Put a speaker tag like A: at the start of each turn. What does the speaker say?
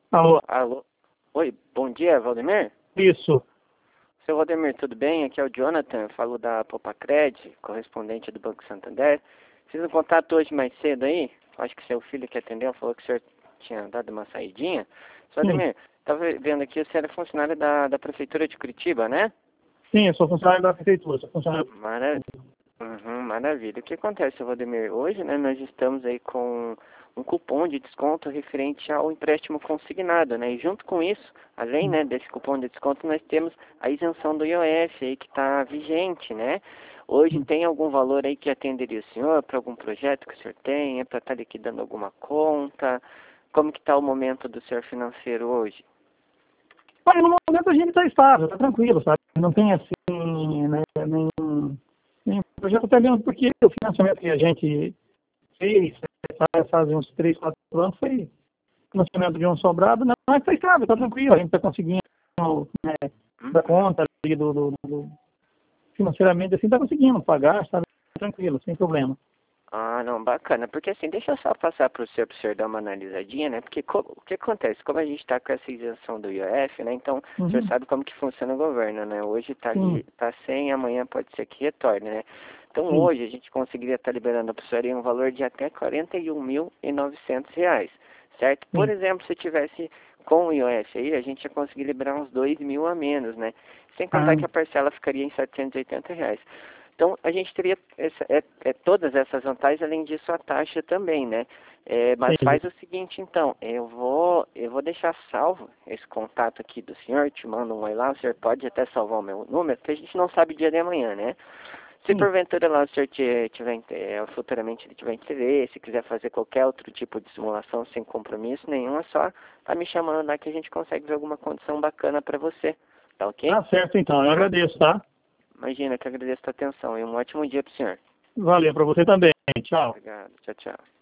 A: Alô,
B: Alô? Oi, bom dia, Valdemir?
A: isso.
B: Seu Valdemir, tudo bem? Aqui é o Jonathan, falo da Popacred, correspondente do Banco Santander. Fiz um contato hoje mais cedo aí, acho que seu filho que atendeu falou que o senhor tinha dado uma saidinha. Seu
A: Sim,
B: Valdemir, estava vendo aqui, o senhor é funcionário da Prefeitura de Curitiba, né?
A: sim, eu sou funcionário da prefeitura, sou funcionário.
B: Maravilha. Uhum, maravilha. O que acontece, Valdemir? Hoje, né, nós estamos aí com um cupom de desconto referente ao empréstimo consignado, né? E junto com isso, além, né, desse cupom de desconto, nós temos a isenção do IOF aí que está vigente, né? Hoje tem algum valor aí que atenderia o senhor para algum projeto que o senhor tem, para estar liquidando alguma conta? Como que está o momento do senhor financeiro hoje?
A: Olha, no momento a gente está estável, está tranquilo, sabe? Não tem assim, né, nenhum projeto, até mesmo porque o financiamento que a gente fez, faz uns 3, 4 anos, foi financiamento de um sobrado, não, mas está estável, está tranquilo, a gente está conseguindo, né, dar conta ali do financeiramente, assim, está conseguindo pagar, sabe? Tranquilo, sem problema.
B: Ah, não, bacana. Porque assim, deixa eu só passar para o senhor dar uma analisadinha, né? Porque o que acontece? Como a gente está com essa isenção do IOF, né? Então, o senhor
A: Uhum,
B: sabe como que funciona o governo, né? Hoje está
A: sim,
B: ali, está sem, amanhã pode ser que retorne, né? Então,
A: sim,
B: hoje a gente conseguiria estar liberando para o senhor aí um valor de até R$ 41.900, certo? Por
A: sim,
B: exemplo, se tivesse com o IOF aí, a gente ia conseguir liberar uns 2.000 a menos, né? Sem contar
A: ah,
B: que a parcela ficaria em R$ 780. Então, a gente teria todas essas vantagens, além disso, a taxa também, né? Mas
A: entendi.
B: faz o seguinte, então, eu vou deixar salvo esse contato aqui do senhor, te mando um oi lá, o senhor pode até salvar o meu número, porque a gente não sabe o dia de amanhã, né? Se
A: Sim.
B: porventura lá o senhor futuramente ele tiver interesse, quiser fazer qualquer outro tipo de simulação sem compromisso nenhum, é só tá me chamando lá que a gente consegue ver alguma condição bacana para você, tá ok?
A: Tá certo, então. Eu agradeço, tá?
B: Imagina, que agradeço a atenção e um ótimo dia pro senhor.
A: Valeu para você também. Tchau.
B: Obrigado. Tchau, tchau.